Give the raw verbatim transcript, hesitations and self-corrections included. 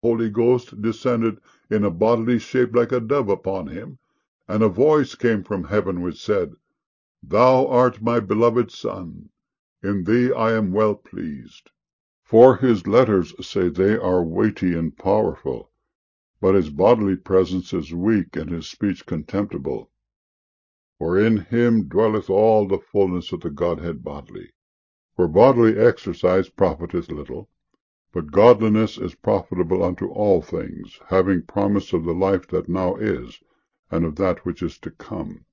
Holy Ghost descended in a bodily shape like a dove upon him, and a voice came from heaven which said, Thou art my beloved Son, in thee I am well pleased. For his letters, say they, are weighty and powerful, but his bodily presence is weak, and his speech contemptible. For in him dwelleth all the fullness of the Godhead bodily. For bodily exercise profiteth little, but godliness is profitable unto all things, having promise of the life that now is, and of that which is to come.